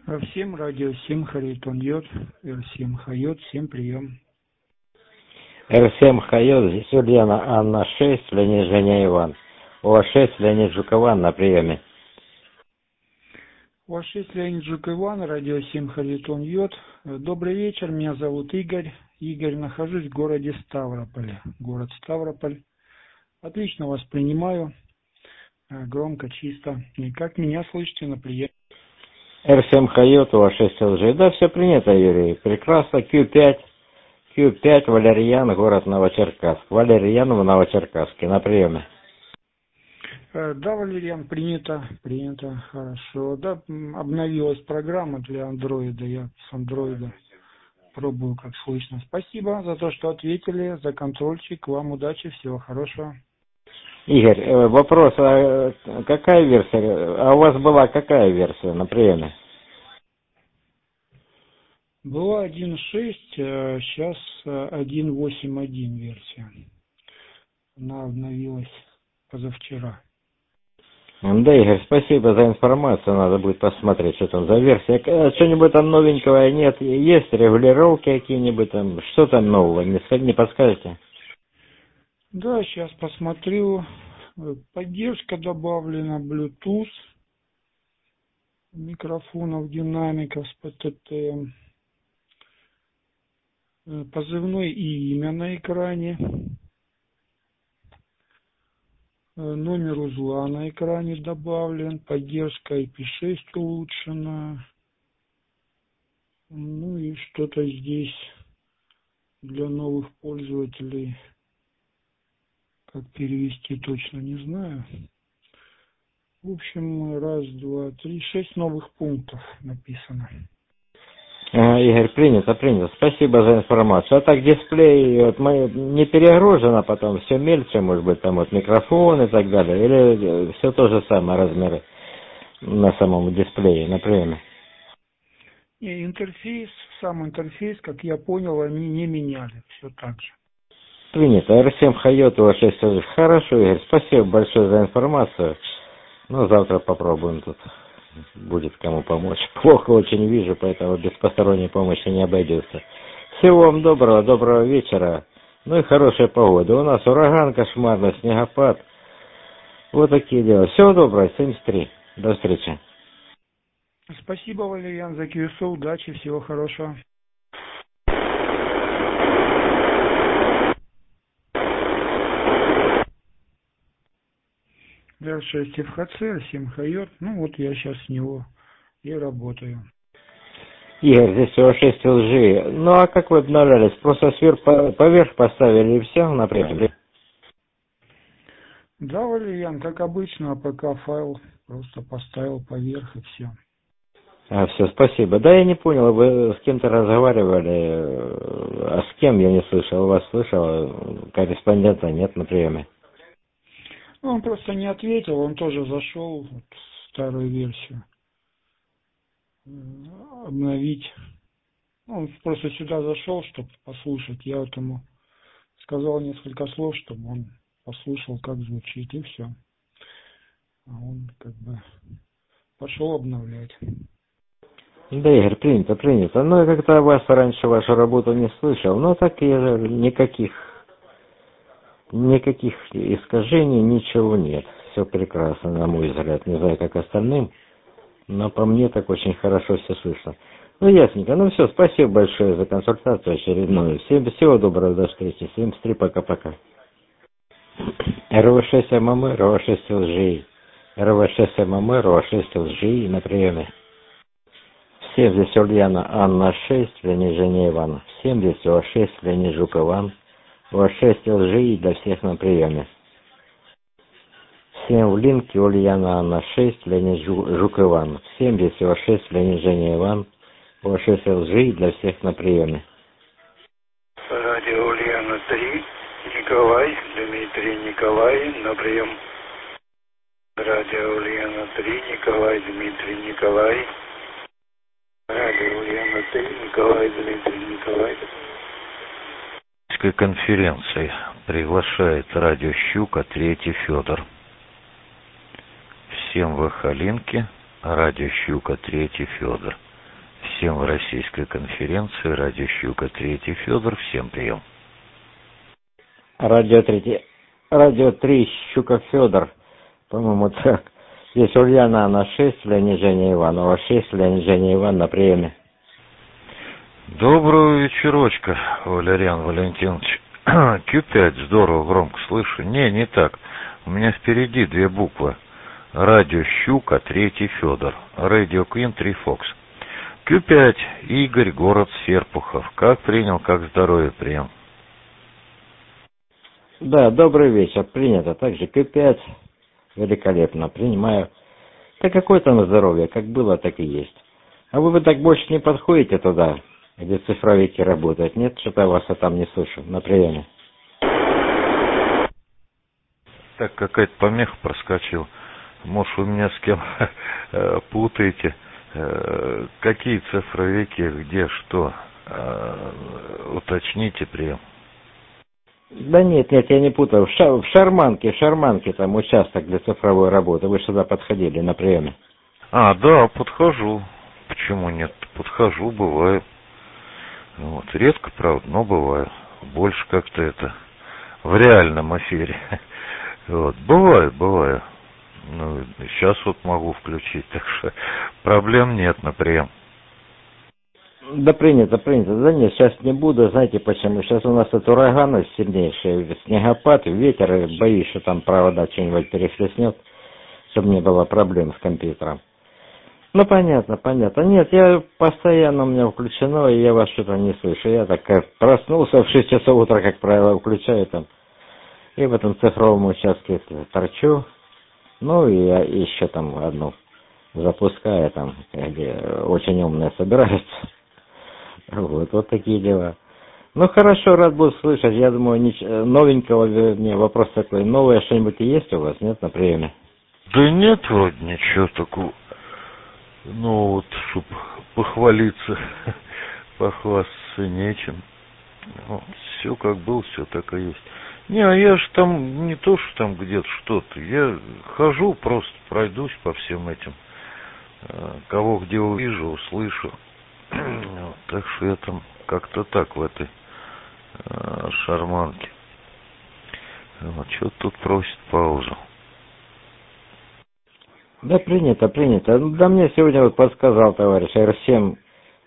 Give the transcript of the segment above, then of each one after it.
Всем радио, всем Харитон Йод, всем Хайот, всем прием. Р7 Хайот, здесь Ульяна Анна 6, Леонид Женя Иван. ОА6, Леонид Жукован на приеме. ОА6, Леонид Жук Иван, радио 7 Харитон Йод. Добрый вечер, меня зовут Игорь. Игорь, нахожусь в городе Ставрополе. Город Ставрополь. Отлично вас принимаю. Громко, чисто. И как меня слышите на приеме? Р7 Хайот, ОА6 ЛЖ. Да, все принято, Юрий. Прекрасно. Q5, Валерьян, город Новочеркасск. Валерьян в Новочеркасске на приеме. Да, Валерьян, принято, хорошо. Да, обновилась программа для андроида, я с андроида пробую, как слышно. Спасибо за то, что ответили, за контрольчик, вам удачи, всего хорошего. Игорь, вопрос, какая версия, у вас была какая версия на приеме? Была 1.6, сейчас 1.8.1 версия. Она обновилась позавчера. Да, Игорь, спасибо за информацию, надо будет посмотреть, что там за версия. Что-нибудь там новенького нет? Есть регулировки какие-нибудь там? Что там нового? Не подскажете? Да, сейчас посмотрю. Поддержка добавлена, Bluetooth, микрофонов, динамиков с ПТТ, позывной и имя на экране, номер узла на экране добавлен, поддержка IP6 улучшена, ну и что-то здесь для новых пользователей, как перевести точно не знаю. В общем, 1, 2, 3, 6 новых пунктов написано. Игорь, принято. Спасибо за информацию. А так дисплей вот, не перегружено потом, все мельче, может быть, там вот микрофон и так далее, или все то же самое размеры на самом дисплее, на приеме? И интерфейс, сам интерфейс, как я понял, они не меняли, все так же. Принято. Р7 Хайот, ОА6. Хорошо, Игорь, спасибо большое за информацию. Ну, завтра попробуем тут. Будет кому помочь. Плохо очень вижу, поэтому без посторонней помощи не обойдется. Всего вам доброго вечера. Ну и хорошая погода. У нас ураган кошмарный, снегопад. Вот такие дела. Всего доброго, 73. До встречи. Спасибо, Валерьян, за QSO, удачи, всего хорошего. Р6 ФХЦ, Р7 Хайот, ну вот я сейчас с него и работаю. Игорь, здесь ОА6 ЛЖ. Ну а как вы обновлялись? Просто поверх поставили и все, например? Да, Валерьян, как обычно, АПК файл просто поставил поверх и все. Все, спасибо. Да, я не понял, вы с кем-то разговаривали, а с кем я не слышал? Вас слышал? Корреспондента нет на приеме. Он просто не ответил, он тоже зашел вот, в старую версию обновить. Он просто сюда зашел, чтобы послушать. Я вот ему сказал несколько слов, чтобы он послушал, как звучит, и все. А он как бы пошел обновлять. Да, Игорь, принято. Ну, я как-то вас раньше, вашу работу не слышал. Но так и никаких искажений, ничего нет. Все прекрасно, на мой взгляд. Не знаю, как остальным, но по мне так очень хорошо все слышно. Ну, ясненько. Ну, все, спасибо большое за консультацию очередную. Всем всего доброго, до встречи. 73, пока-пока. РВ6 ММР, РВ6 ЛЖИ. РВ6 ММР, РВ6 ЛЖИ на приеме. Всем здесь Ульяна Анна 6, Леонид Женя Иван. Всем здесь ОА6, Леонид Жук Иван. ОА6 ЛЖИ для всех на приеме. Всем в линке Ульяна Анна 6, Леонид Жук Иван. Всем здесь ОА6, Леонид Женя Иван. ОА6 ЛЖИ для всех на приеме. Радио Ульяна 3, Николай, Дмитрий Николай, на прием. Радио Ульяна 3, Николай, Дмитрий Николай. Радио Ульяна 3, Николай, Дмитрий Николай. Конференции приглашает радио Щука, Третий Федор. Всем в Ахалинке, радио Щука, Третий Федор. тема российской конференции, радио Щука, 3 Федор, всем прием. Радио 3, Щука Федор, по-моему, так. Здесь Ульяна, она 6, Леонид Женя Иванова 6, Леонид Женя Иван на приеме. Доброго вечерочка, Валериан Валентинович. Q5, здорово, громко слышу. Не так. У меня впереди 2 буквы. Радио Щука, 3 Федор. Радио Квин, 3 Фокс. Q5, Игорь, город Серпухов. Как принял, как здоровье прием? Да, добрый вечер, принято. Также Q5, великолепно, принимаю. Да какое там здоровье, как было, так и есть. А вы так больше не подходите туда, где цифровики работают? Нет, что-то я вас там не слышу на приеме. Так, какая-то помеха проскочила. Может, вы меня с кем путаете? Какие цифровики, где, что? Уточните прием. Да нет, я не путаю. В Шарманке там участок для цифровой работы. Вы же сюда подходили на приеме. Да, подхожу. Почему нет? Подхожу, бывает. Вот. Редко, правда, но бывает. Больше как-то это в реальном эфире. Вот. Бывает. Ну, сейчас вот могу включить, так что проблем нет на прием. Да принято. Да нет, сейчас не буду, знаете почему? Сейчас у нас это ураганы сильнейшие, снегопад, ветер, и боюсь, что там провода что-нибудь перехлестнет, чтобы не было проблем с компьютером. Ну, понятно. Нет, я постоянно у меня включено, и я вас что-то не слышу. Я так как проснулся в 6 часов утра, как правило, включаю там, и в этом цифровом участке торчу. Ну, и я еще там одну запускаю, там, где очень умные собираются. Вот такие дела. Ну, хорошо, рад буду слышать. Я думаю, новенького, мне вопрос такой, новое что-нибудь есть у вас, нет, на приеме? Да нет, вроде ничего такого. Ну, вот, чтоб похвалиться, похвастаться нечем. Ну, все как было, все так и есть. Я же там не то, что там где-то что-то. Я хожу, просто пройдусь по всем этим. Кого где увижу, услышу. Вот, так что я там как-то так в этой шарманке. Вот, что-то тут просит паузу. Да, принято. Да мне сегодня вот подсказал товарищ R7,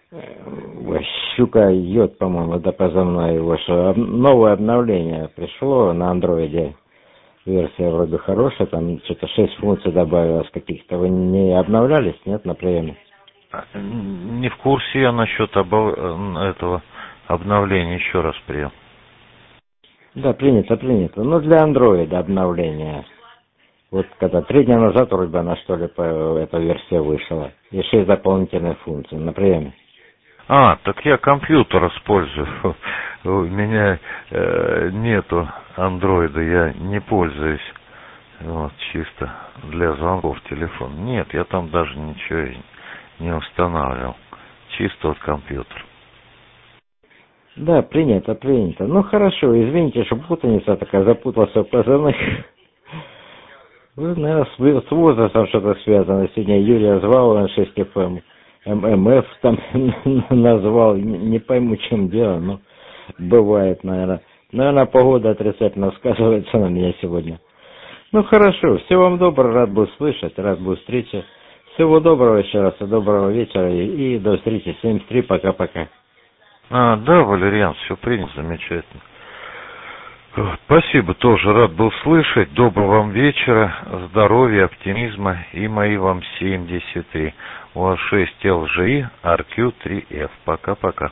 Щука Йод, по-моему, да позывной его, что новое обновление пришло на андроиде. Версия вроде хорошая, там что-то 6 функций добавилось каких-то. Вы не обновлялись, нет, на приеме? Не в курсе я насчет этого обновления, еще раз прием. Да, принято. Ну, для андроида обновление. Вот когда 3 дня назад вроде она, что ли, эта версия вышла. И 6 дополнительных функций на приеме. Так я компьютер использую. У меня нету андроида, я не пользуюсь. Вот, чисто для звонков телефон. Нет, я там даже ничего не устанавливал. Чисто вот компьютер. Да, принято. Ну, хорошо, извините, что путаница такая, запутался в позывных. Вы, наверное, с возрастом что-то связано. Сегодня Юрия звал, он 6FM, ММФ там назвал. Не пойму, чем дело, но бывает, наверное. Наверное, погода отрицательно сказывается на меня сегодня. Ну, хорошо, всего вам доброго, рад был слышать, рад был встрече. Всего доброго еще раз, доброго вечера и до встречи. 73, пока-пока. Да, Валериан, все принято, замечательно. Спасибо, тоже рад был слышать. Доброго вам вечера, здоровья, оптимизма и мои вам 73. У вас 6 LGI, RQ3F. Пока-пока.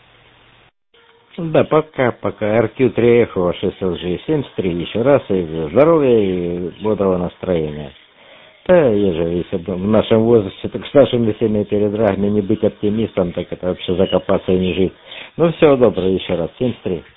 Да, пока. RQ3F, у вас 6 LG, 73 еще раз. И здоровья и бодрого настроения. Да, если в нашем возрасте, так с нашими всеми передрагами не быть оптимистом, так это вообще закопаться и не жить. Ну, всего доброго еще раз. 73.